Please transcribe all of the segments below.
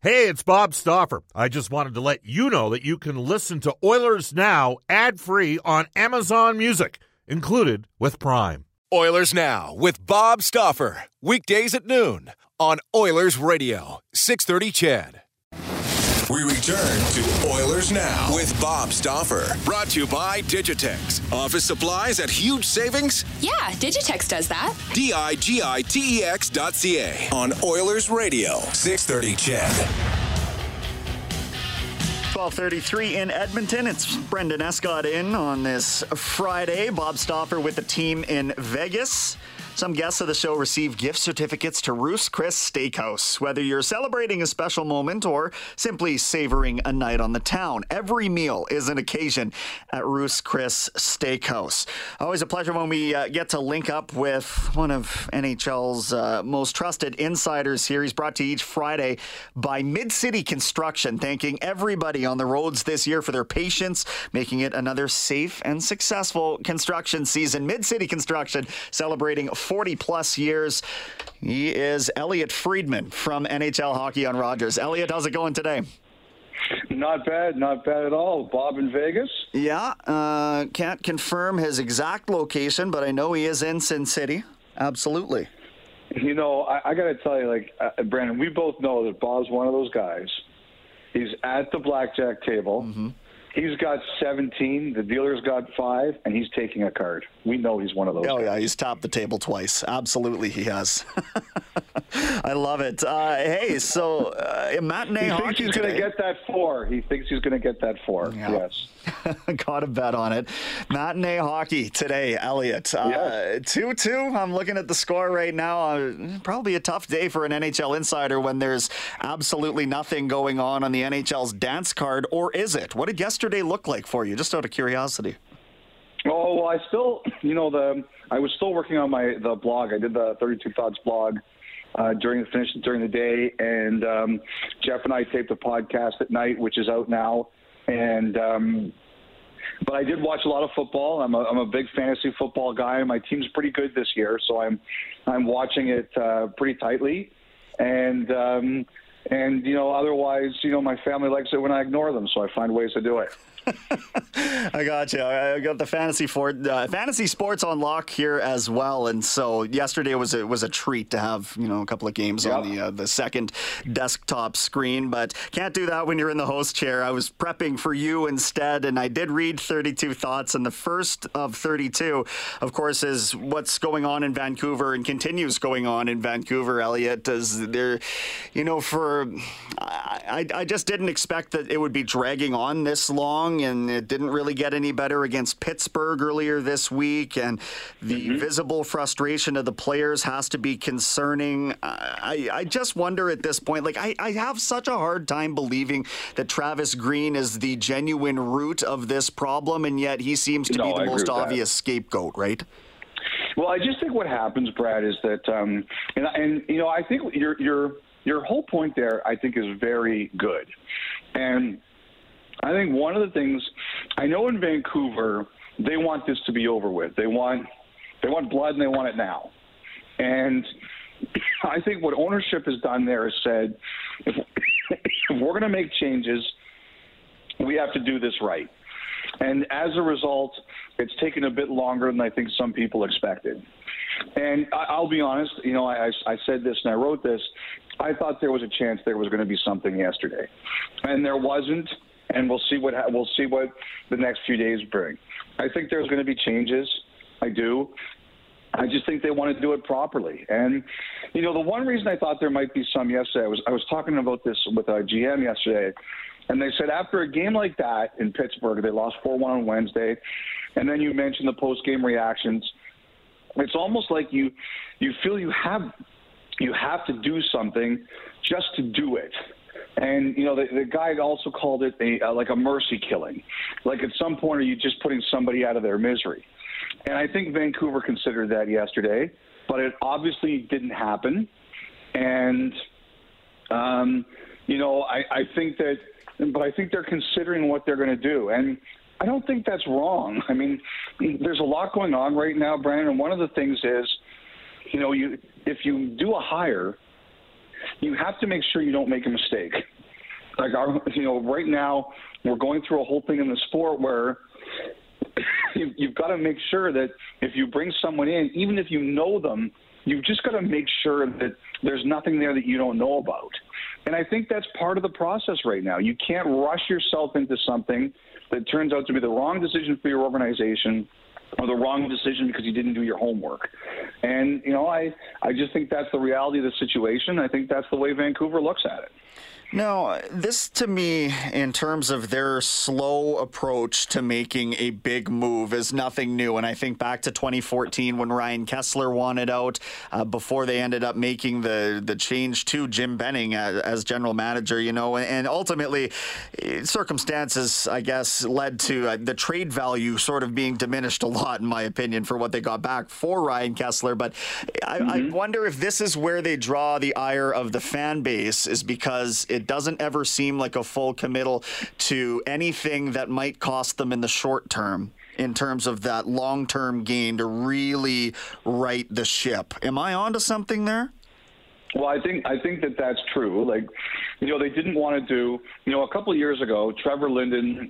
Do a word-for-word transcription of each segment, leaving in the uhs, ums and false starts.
Hey, it's Bob Stauffer. I just wanted to let you know that you can listen to Oilers Now ad-free on Amazon Music, included with Prime. Oilers Now with Bob Stauffer. Weekdays at noon on Oilers Radio, six thirty C H E D. We return to Oilers Now with Bob Stauffer. Brought to you by Digitex. Office supplies at huge savings? Yeah, Digitex does that. D I G I T E X dot C A on Oilers Radio, six thirty C H E D. twelve thirty-three in Edmonton. It's Brendan Escott in on this Friday. Bob Stauffer with the team in Vegas. Some guests of the show receive gift certificates to Ruth's Chris Steakhouse. Whether you're celebrating a special moment or simply savoring a night on the town, every meal is an occasion at Ruth's Chris Steakhouse. Always a pleasure when we uh, get to link up with one of N H L's uh, most trusted insiders here. He's brought to you each Friday by Mid-City Construction, thanking everybody on the roads this year for their patience, making it another safe and successful construction season. Mid-City Construction celebrating forty plus years. He is Elliot Friedman from N H L Hockey on Rogers. Elliot, how's it going today? Not bad, not bad at all. Bob in Vegas? Yeah, uh, can't confirm his exact location, but I know he is in Sin City. Absolutely. You know, I, I got to tell you, like, uh, Brandon, we both know that Bob's one of those guys. He's at the blackjack table. Mm-hmm. He's got seventeen, the dealer's got five, and he's taking a card. We know he's one of those Oh, guys. yeah, he's topped the table twice. Absolutely, he has. I love it. Uh, hey, so uh, matinee he hockey thinks he's going to get that four. He thinks he's going to get that four, yeah. Yes. Got a bet on it. Matinee hockey today, Elliot. Uh, yes. two two. I'm looking at the score right now. Uh, probably a tough day for an N H L insider when there's absolutely nothing going on on the N H L's dance card, or is it? What did yesterday look like for you, just out of curiosity? Oh, well, I still, you know, the I was still working on my the blog. I did the thirty-two Thoughts blog uh, during the finish during the day, and um, Jeff and I taped a podcast at night, which is out now. And um, but I did watch a lot of football. I'm a, I'm a big fantasy football guy. My team's pretty good this year, so I'm I'm watching it uh, pretty tightly. And um, and you know, otherwise, you know, my family likes it when I ignore them, so I find ways to do it. I got you. I got the fantasy for uh, fantasy sports on lock here as well, and so yesterday was a, was a treat to have you know a couple of games yep. on the uh, the second desktop screen, but can't do that when you're in the host chair. I was prepping for you instead, and I did read thirty-two Thoughts, and the first of thirty-two, of course, is what's going on in Vancouver and continues going on in Vancouver. Elliot, as there, you know, for I I just didn't expect that it would be dragging on this long. And it didn't really get any better against Pittsburgh earlier this week. And the mm-hmm. visible frustration of the players has to be concerning. I, I just wonder at this point, like, I, I have such a hard time believing that Travis Green is the genuine root of this problem, and yet he seems to no, be the I most obvious that. scapegoat, right? Well, I just think what happens, Brad, is that, um, and, and you know, I think your your your whole point there, I think, is very good. And I think one of the things I know in Vancouver, they want this to be over with. They want they want blood and they want it now. And I think what ownership has done there is said, if, if we're going to make changes, we have to do this right. And as a result, it's taken a bit longer than I think some people expected. And I, I'll be honest, you know, I, I said this and I wrote this. I thought there was a chance there was going to be something yesterday, and there wasn't. And we'll see what we'll see what the next few days bring. I think there's going to be changes. I do. I just think they want to do it properly. And you know, the one reason I thought there might be some yesterday, I was I was talking about this with a G M yesterday, and they said after a game like that in Pittsburgh, they lost four one on Wednesday, and then you mentioned the post-game reactions. It's almost like you you feel you have you have to do something just to do it. And, you know, the, the guy also called it a, uh, like a mercy killing. Like at some point, are you just putting somebody out of their misery? And I think Vancouver considered that yesterday, but it obviously didn't happen. And, um, you know, I, I think that, but I think they're considering what they're going to do. And I don't think that's wrong. I mean, there's a lot going on right now, Brandon. And one of the things is, you know, you if you do a hire, you have to make sure you don't make a mistake. Like, our, you know, right now we're going through a whole thing in the sport where you, you've got to make sure that if you bring someone in, even if you know them, you've just got to make sure that there's nothing there that you don't know about. And I think that's part of the process right now. You can't rush yourself into something that turns out to be the wrong decision for your organization or the wrong decision because you didn't do your homework. And, you know, I, I just think that's the reality of the situation. I think that's the way Vancouver looks at it. No, this to me, in terms of their slow approach to making a big move, is nothing new. And I think back to twenty fourteen when Ryan Kesler wanted out uh, before they ended up making the, the change to Jim Benning as, as general manager, you know, and ultimately circumstances, I guess, led to uh, the trade value sort of being diminished a lot, in my opinion, for what they got back for Ryan Kesler. But I, mm-hmm. I wonder if this is where they draw the ire of the fan base, is because it doesn't ever seem like a full committal to anything that might cost them in the short term in terms of that long-term gain to really right the ship. Am I onto something there? Well, I think I think that that's true. Like, you know, they didn't want to do, you know, a couple of years ago, Trevor Linden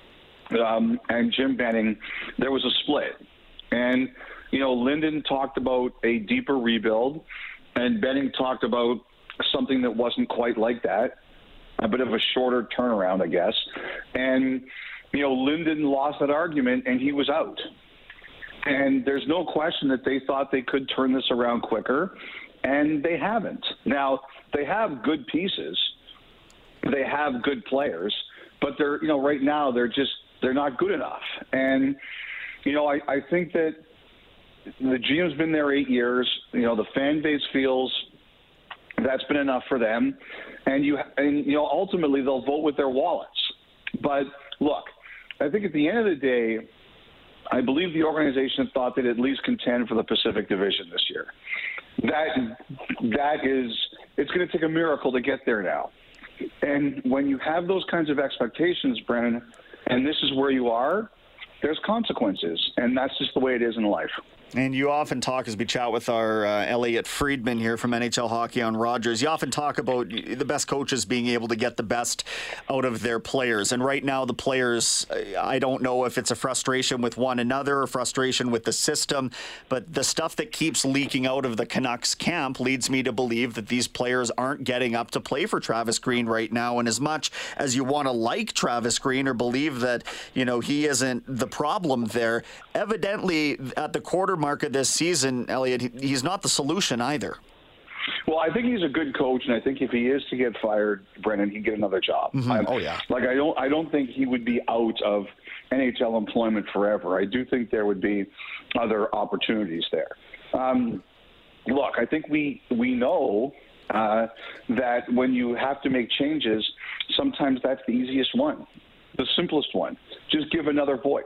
um, and Jim Benning, there was a split. And, you know, Linden talked about a deeper rebuild, and Benning talked about something that wasn't quite like that, a bit of a shorter turnaround, I guess. And, you know, Linden lost that argument and he was out. And there's no question that they thought they could turn this around quicker, and they haven't. Now, they have good pieces. They have good players, but they're, you know, right now they're just, they're not good enough. And, you know, I, I think that the G M's been there eight years. You know, the fan base feels that's been enough for them, and you and you know ultimately they'll vote with their wallets. But look, I think at the end of the day, I believe the organization thought they'd at least contend for the Pacific Division this year. That that is, it's going to take a miracle to get there now. And when you have those kinds of expectations, Brennan, and this is where you are, there's consequences, and that's just the way it is in life. And you often talk, as we chat with our uh, Elliot Friedman here from N H L Hockey on Rogers, you often talk about the best coaches being able to get the best out of their players. And right now the players, I don't know if it's a frustration with one another or frustration with the system, but the stuff that keeps leaking out of the Canucks camp leads me to believe that these players aren't getting up to play for Travis Green right now. And as much as you want to like Travis Green or believe that, you know, he isn't the problem there, evidently at the quarter mark of this season, Elliot, he's not the solution either. Well, I think he's a good coach, and I think if he is to get fired, Brennan, he'd get another job. Mm-hmm. Oh yeah. Like I don't, I don't think he would be out of N H L employment forever. I do think there would be other opportunities there. Um, look, I think we we know uh, that when you have to make changes, sometimes that's the easiest one, the simplest one. Just give another voice.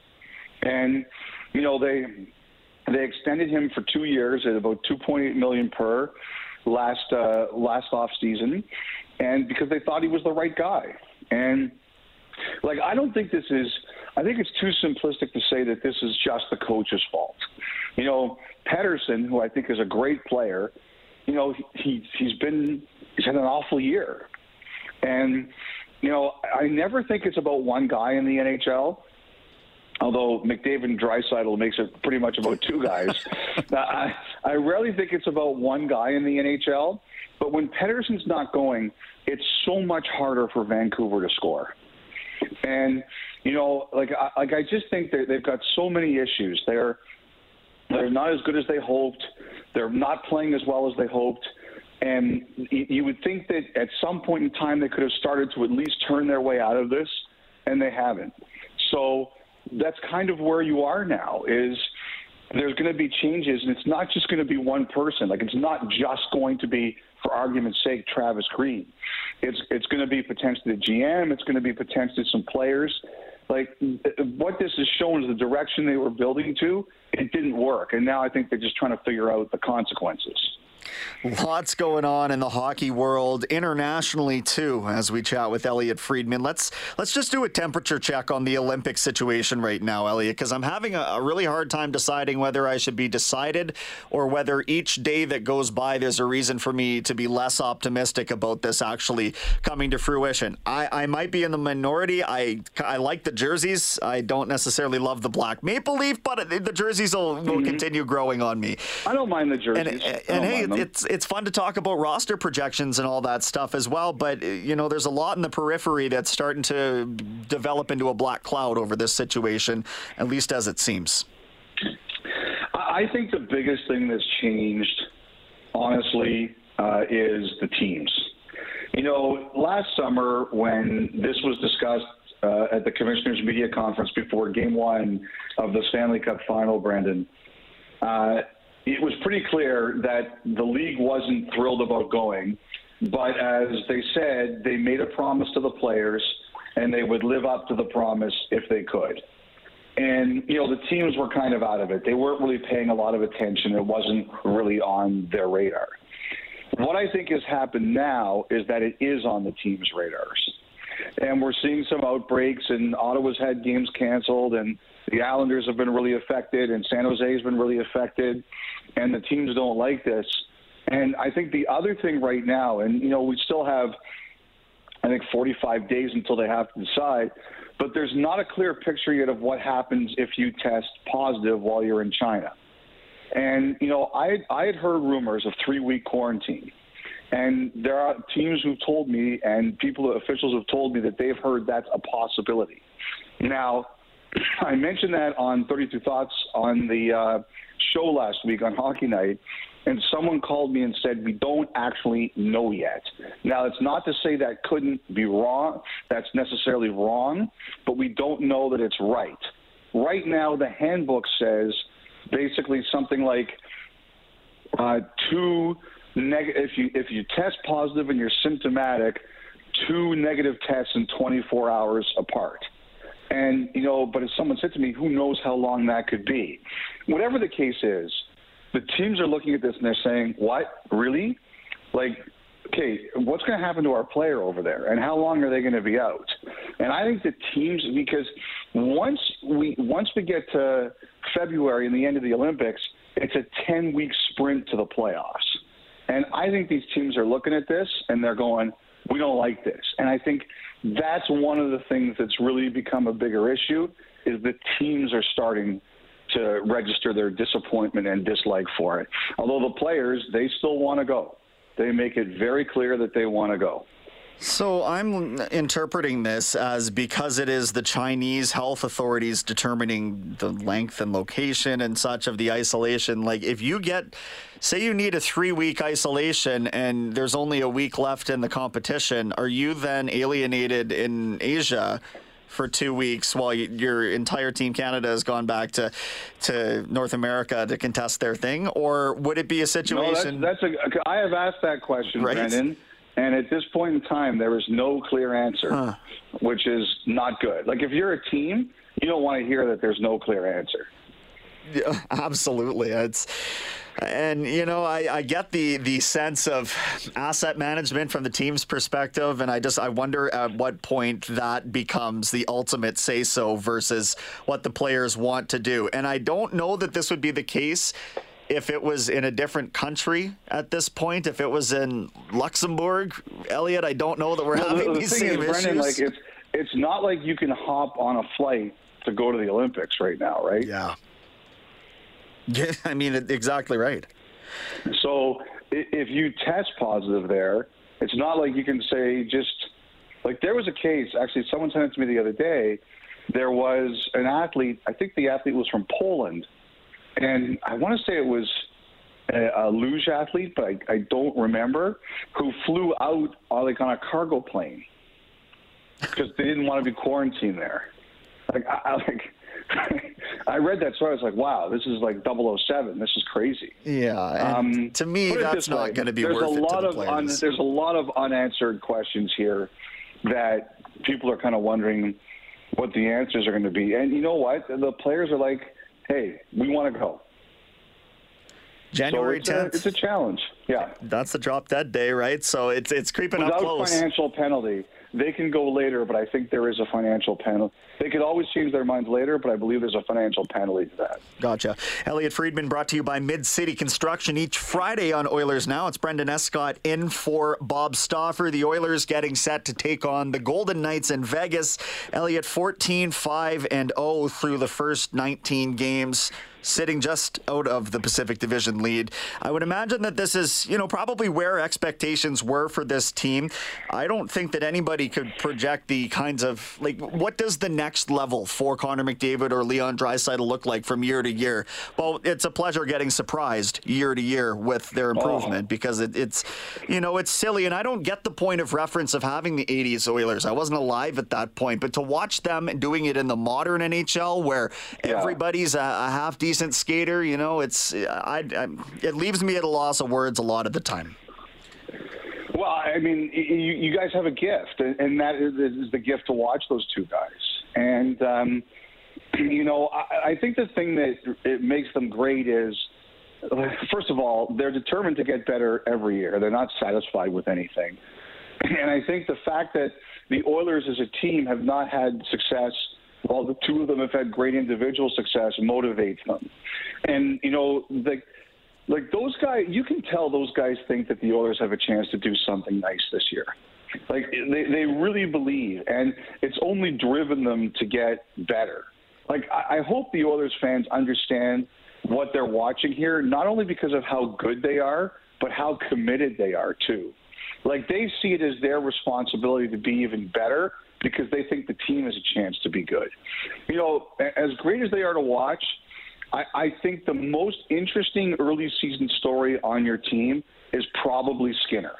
And you know they. They extended him for two years at about two point eight million dollars per last uh, last off season, and because they thought he was the right guy. And like, I don't think this is. I think it's too simplistic to say that this is just the coach's fault. You know, Pettersson, who I think is a great player, you know, he he's been he's had an awful year, and you know, I never think it's about one guy in the N H L. Although McDavid and Draisaitl makes it pretty much about two guys. I, I rarely think it's about one guy in the N H L. But when Pettersson's not going, it's so much harder for Vancouver to score. And, you know, like I, like I just think that they've got so many issues. They're, they're not as good as they hoped. They're not playing as well as they hoped. And you would think that at some point in time they could have started to at least turn their way out of this, and they haven't. So that's kind of where you are now, is there's going to be changes, and it's not just going to be one person. Like, it's not just going to be, for argument's sake, Travis Green. It's it's going to be potentially the G M. It's going to be potentially some players. Like, what this has shown is the direction they were building to, it didn't work. And now I think they're just trying to figure out the consequences. Lots going on in the hockey world, internationally too, as we chat with Elliotte Friedman. Let's let's just do a temperature check on the Olympic situation right now, Elliotte, because I'm having a, a really hard time deciding whether I should be decided or whether each day that goes by there's a reason for me to be less optimistic about this actually coming to fruition. I, I might be in the minority. I, I like the jerseys. I don't necessarily love the black maple leaf, but the jerseys will, will mm-hmm. continue growing on me. I don't mind the jerseys. And, and, and hey, it's it's fun to talk about roster projections and all that stuff as well, but you know, there's a lot in the periphery that's starting to develop into a black cloud over this situation, at least as it seems. I think the biggest thing that's changed, honestly, uh, is the teams. You know, last summer when this was discussed uh, at the Commissioners' Media Conference before Game One of the Stanley Cup Final, Brendan, uh, it was pretty clear that the league wasn't thrilled about going, but as they said, they made a promise to the players, and they would live up to the promise if they could. And, you know, the teams were kind of out of it. They weren't really paying a lot of attention. It wasn't really on their radar. What I think has happened now is that it is on the team's radars. And we're seeing some outbreaks, and Ottawa's had games canceled, and the Islanders have been really affected, and San Jose has been really affected, and the teams don't like this. And I think the other thing right now, and, you know, we still have, I think, forty-five days until they have to decide, but there's not a clear picture yet of what happens if you test positive while you're in China. And, you know, I, I had heard rumors of three-week quarantine. And there are teams who've told me, and people, officials have told me that they've heard that's a possibility. Now, I mentioned that on thirty-two Thoughts on the uh, show last week on Hockey Night, and someone called me and said, we don't actually know yet. Now, it's not to say that couldn't be wrong. That's necessarily wrong, but we don't know that it's right. Right now, the handbook says basically something like uh, two neg- if you if you test positive and you're symptomatic, two negative tests in twenty-four hours apart. And, you know, but as someone said to me, who knows how long that could be? Whatever the case is, the teams are looking at this and they're saying, what, really? Like, okay, what's going to happen to our player over there? And how long are they going to be out? And I think the teams, because once we once we get to February and the end of the Olympics, it's a ten-week sprint to the playoffs. And I think these teams are looking at this and they're going, we don't like this. And I think that's one of the things that's really become a bigger issue is the teams are starting to register their disappointment and dislike for it. Although the players, they still want to go. They make it very clear that they want to go. So I'm interpreting this as because it is the Chinese health authorities determining the length and location and such of the isolation. Like if you get, say you need a three-week isolation and there's only a week left in the competition, are you then alienated in Asia for two weeks while your entire Team Canada has gone back to to North America to contest their thing? Or would it be a situation? No, that's, that's a, I have asked that question, right? Brandon. And at this point in time, there is no clear answer, huh. which is not good. Like, if you're a team, you don't want to hear that there's no clear answer. Yeah, absolutely. It's, and, you know, I, I get the, the sense of asset management from the team's perspective, and I just I wonder at what point that becomes the ultimate say-so versus what the players want to do. And I don't know that this would be the case if it was in a different country at this point. If it was in Luxembourg, Elliotte, I don't know that we're well, having the, these the same thing is, issues. Brendan, like it's it's not like you can hop on a flight to go to the Olympics right now, right? Yeah. Yeah, I mean, exactly right. So if you test positive there, it's not like you can say just like there was a case. Actually, someone sent it to me the other day. There was an athlete. I think the athlete was from Poland. And I want to say it was a, a luge athlete, but I, I don't remember, who flew out uh, like on a cargo plane because they didn't want to be quarantined there. Like I, I like I read that story. I was like, wow, this is like double oh seven. This is crazy. Yeah. Um, to me, that's not going to be worth a it lot to the of players. Un, there's a lot of unanswered questions here that people are kind of wondering what the answers are going to be. And you know what? The players are like, hey, we want to go. January so tenth. It's a, it's a challenge. Yeah. That's the drop dead day, right? So it's it's creeping Without up close. Without financial penalty, they can go later, but I think there is a financial penalty. They could always change their minds later, but I believe there's a financial penalty to that. Gotcha. Elliot Friedman brought to you by Mid-City Construction each Friday on Oilers Now. It's Brendan Escott in for Bob Stauffer. The Oilers getting set to take on the Golden Knights in Vegas. Elliot fourteen five and oh through the first nineteen games, sitting just out of the Pacific Division lead. I would imagine that this is, you know, probably where expectations were for this team. I don't think that anybody could project the kinds of, like, what does the next level for Connor McDavid or Leon Draisaitl look like from year to year? Well, it's a pleasure getting surprised year to year with their improvement oh. because it, it's, you know, it's silly. And I don't get the point of reference of having the eighties Oilers. I wasn't alive at that point. But to watch them doing it in the modern N H L where yeah. everybody's a, a half decent skater, you know, it's I, I it leaves me at a loss of words a lot of the time. Well, I mean, you, you guys have a gift, and that is, is the gift to watch those two guys. And um, you know, I, I think the thing that it makes them great is, first of all, they're determined to get better every year. They're not satisfied with anything. And I think the fact that the Oilers as a team have not had success, while the two of them have had great individual success, motivates them. And, you know, the, like those guys, you can tell those guys think that the Oilers have a chance to do something nice this year. Like, they, they really believe, and it's only driven them to get better. Like, I, I hope the Oilers fans understand what they're watching here, not only because of how good they are, but how committed they are, too. Like, they see it as their responsibility to be even better because they think the team has a chance to be good. You know, as great as they are to watch, I, I think the most interesting early season story on your team is probably Skinner.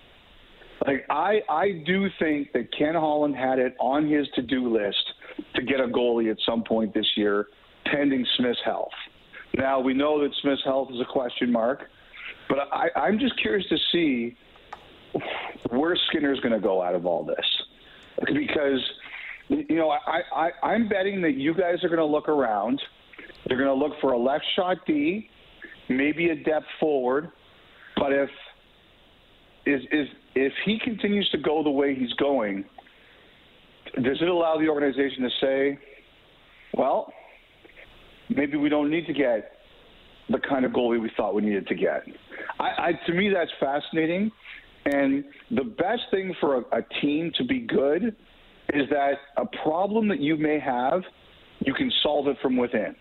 Like, I, I do think that Ken Holland had it on his to-do list to get a goalie at some point this year, pending Smith's health. Now, we know that Smith's health is a question mark, but I, I'm just curious to see where Skinner's going to go out of all this. Because, you know, I, I, I'm betting that you guys are going to look around. They're going to look for a left shot D, maybe a depth forward. But if is is if he continues to go the way he's going, does it allow the organization to say, well, maybe we don't need to get the kind of goalie we thought we needed to get? I, I to me, that's fascinating. And the best thing for a, a team to be good is that a problem that you may have, you can solve it from within.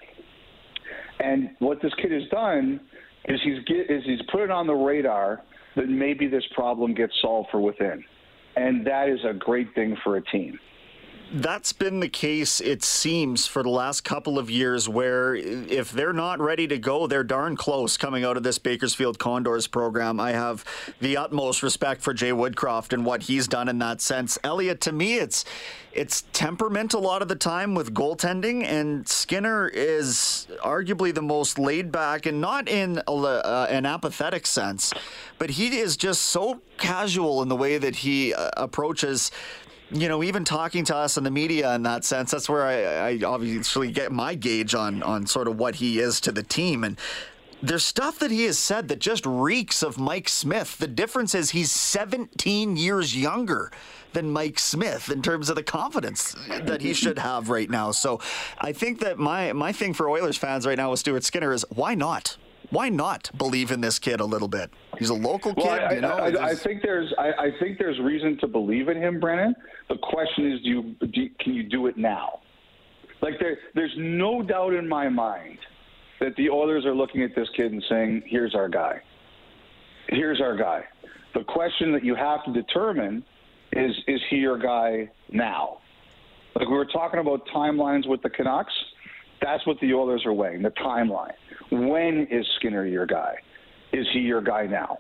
And what this kid has done is he's get, is he's put it on the radar that maybe this problem gets solved from within. And that is a great thing for a team. That's been the case, it seems, for the last couple of years, where if they're not ready to go, they're darn close coming out of this Bakersfield Condors program. I have the utmost respect for Jay Woodcroft and what he's done in that sense. Elliot, to me, it's it's temperament a lot of the time with goaltending, and Skinner is arguably the most laid back, and not in a, uh, an apathetic sense, but he is just so casual in the way that he uh, approaches, you know, even talking to us in the media in that sense. That's where I, I obviously get my gauge on, on sort of what he is to the team. And there's stuff that he has said that just reeks of Mike Smith. The difference is he's seventeen years younger than Mike Smith in terms of the confidence that he should have right now. So I think that my, my thing for Oilers fans right now with Stuart Skinner is why not? Why not believe in this kid a little bit? He's a local kid, well, I, you know. I, I, I think there's, I, I think there's reason to believe in him, Brennan. The question is, do you, do, can you do it now? Like there, there's no doubt in my mind that the Oilers are looking at this kid and saying, "Here's our guy. Here's our guy." The question that you have to determine is, is he your guy now? Like we were talking about timelines with the Canucks. That's what the Oilers are weighing, the timeline. When is Skinner your guy? Is he your guy now?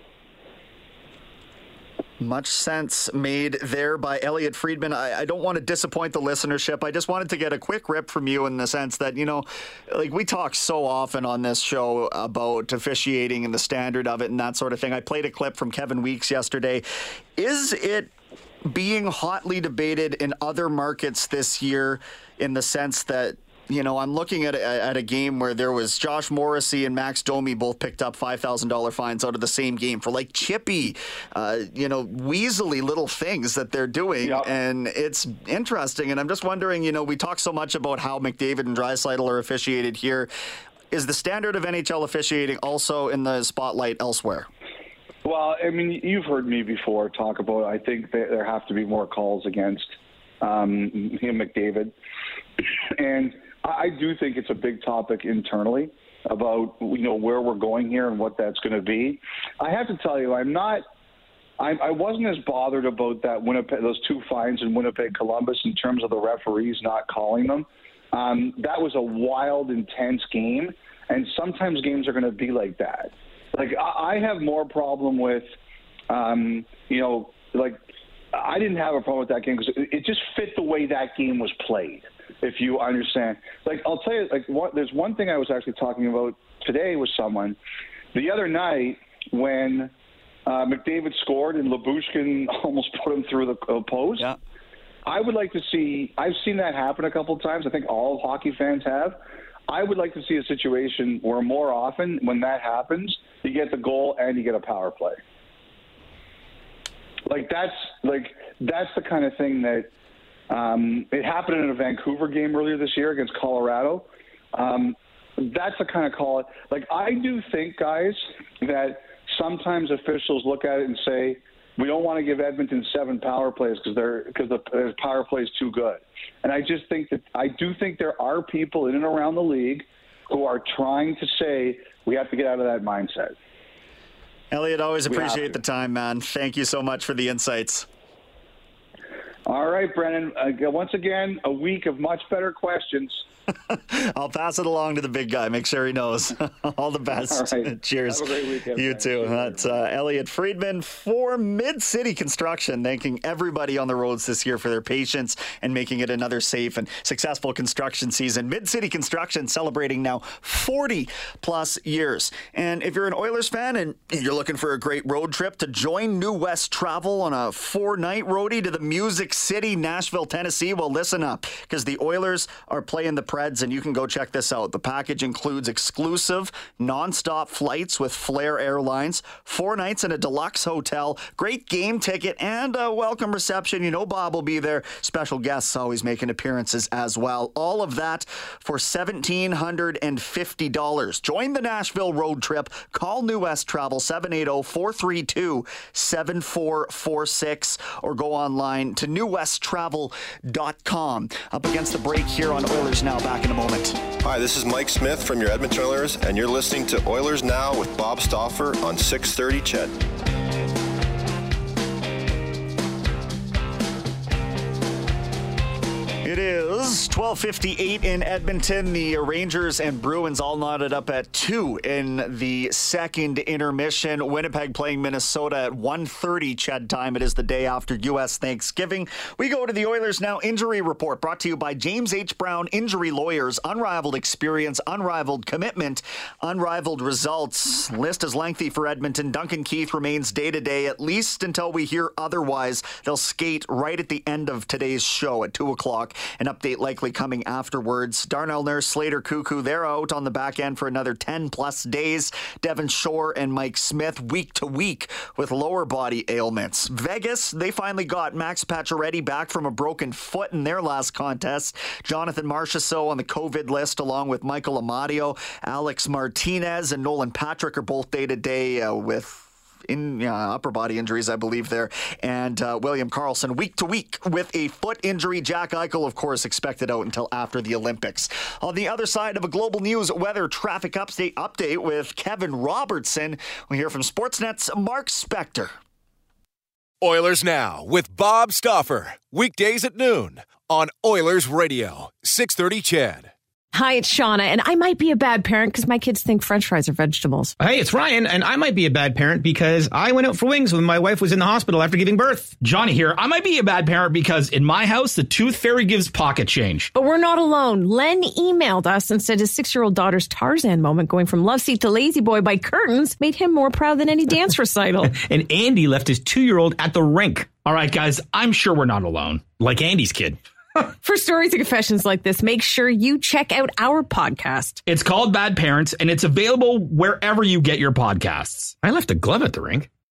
Much sense made there by Elliot Friedman. I, I don't want to disappoint the listenership. I just wanted to get a quick rip from you in the sense that, you know, like we talk so often on this show about officiating and the standard of it and that sort of thing. I played a clip from Kevin Weeks yesterday. Is it being hotly debated in other markets this year in the sense that you know, I'm looking at a, at a game where there was Josh Morrissey and Max Domi both picked up five thousand dollars fines out of the same game for like chippy, uh, you know, weaselly little things that they're doing. Yep. And it's interesting. And I'm just wondering, you know, we talk so much about how McDavid and Draisaitl are officiated here. Is the standard of N H L officiating also in the spotlight elsewhere? Well, I mean, you've heard me before talk about, I think that there have to be more calls against um, him, McDavid. And I do think it's a big topic internally about, you know, where we're going here and what that's going to be. I have to tell you, I'm not, I, I wasn't as bothered about that Winnipeg, those two fines in Winnipeg, Columbus, in terms of the referees not calling them. Um, that was a wild, intense game, and sometimes games are going to be like that. Like, I, I have more problem with, um, you know, like, I didn't have a problem with that game because it, it just fit the way that game was played, if you understand. Like, I'll tell you, like, what, there's one thing I was actually talking about today with someone. The other night when uh, McDavid scored and Lyubushkin almost put him through the uh, post, yeah. I would like to see – I've seen that happen a couple of times. I think all hockey fans have. I would like to see a situation where more often when that happens, you get the goal and you get a power play. Like, that's like that's the kind of thing that um, – it happened in a Vancouver game earlier this year against Colorado. Um, that's the kind of call – like, I do think, guys, that sometimes officials look at it and say – we don't want to give Edmonton seven power plays because they're because the, the power play is too good. And I just think that I do think there are people in and around the league who are trying to say we have to get out of that mindset. Elliot, always appreciate the time, man. Thank you so much for the insights. All right, Brennan. Uh, once again, a week of much better questions. I'll pass it along to the big guy. Make sure he knows. All the best. All right. Cheers. Have a great weekend. You man. too. That's uh, Elliot Friedman for Mid-City Construction, thanking everybody on the roads this year for their patience and making it another safe and successful construction season. Mid-City Construction celebrating now forty plus years. And if you're an Oilers fan and you're looking for a great road trip, to join New West Travel on a four-night roadie to the Music City, Nashville, Tennessee, well, listen up, because the Oilers are playing the Preds, and you can go check this out. The package includes exclusive nonstop flights with Flair Airlines, four nights in a deluxe hotel, great game ticket, and a welcome reception. You know Bob will be there. Special guests always making appearances as well. All of that for one thousand seven hundred fifty dollars. Join the Nashville road trip. Call New West Travel, seven eight zero, four three two, seven four four six, or go online to new west travel dot com. Up against the break here on Oilers Now. Back in a moment. Hi, this is Mike Smith from your Edmonton Oilers, and you're listening to Oilers Now with Bob Stauffer on six thirty C H E D. It is twelve fifty-eight in Edmonton. The Rangers and Bruins all knotted up at two in the second intermission. Winnipeg playing Minnesota at one thirty C H E D time. It is the day after U S Thanksgiving. We go to the Oilers Now injury report, brought to you by James H. Brown Injury Lawyers. Unrivaled experience, unrivaled commitment, unrivaled results. List is lengthy for Edmonton. Duncan Keith remains day-to-day, at least until we hear otherwise. They'll skate right at the end of today's show at two o'clock. An update likely coming afterwards. Darnell Nurse, Slater Cuckoo, they're out on the back end for another ten plus days. Devon Shore and Mike Smith week to week with lower body ailments. Vegas, they finally got Max Pacioretty back from a broken foot in their last contest. Jonathan Marchessault on the COVID list along with Michael Amadio. Alex Martinez and Nolan Patrick are both day-to-day uh, with in uh, upper body injuries, I believe there. And uh, William Karlsson week to week with a foot injury. Jack Eichel, of course, expected out until after the Olympics. On the other side of a Global News weather traffic update, update with Kevin Robertson, we hear from Sportsnet's Mark Spector. Oilers Now with Bob Stauffer. Weekdays at noon on Oilers Radio, six thirty C H E D. Hi, it's Shauna, and I might be a bad parent because my kids think French fries are vegetables. Hey, it's Ryan, and I might be a bad parent because I went out for wings when my wife was in the hospital after giving birth. Johnny here. I might be a bad parent because in my house, the tooth fairy gives pocket change. But we're not alone. Len emailed us and said his six-year-old daughter's Tarzan moment going from love seat to lazy boy by curtains made him more proud than any dance recital. And Andy left his two-year-old at the rink. All right, guys, I'm sure we're not alone. Like Andy's kid. For stories and confessions like this, make sure you check out our podcast. It's called Bad Parents, and it's available wherever you get your podcasts. I left a glove at the rink.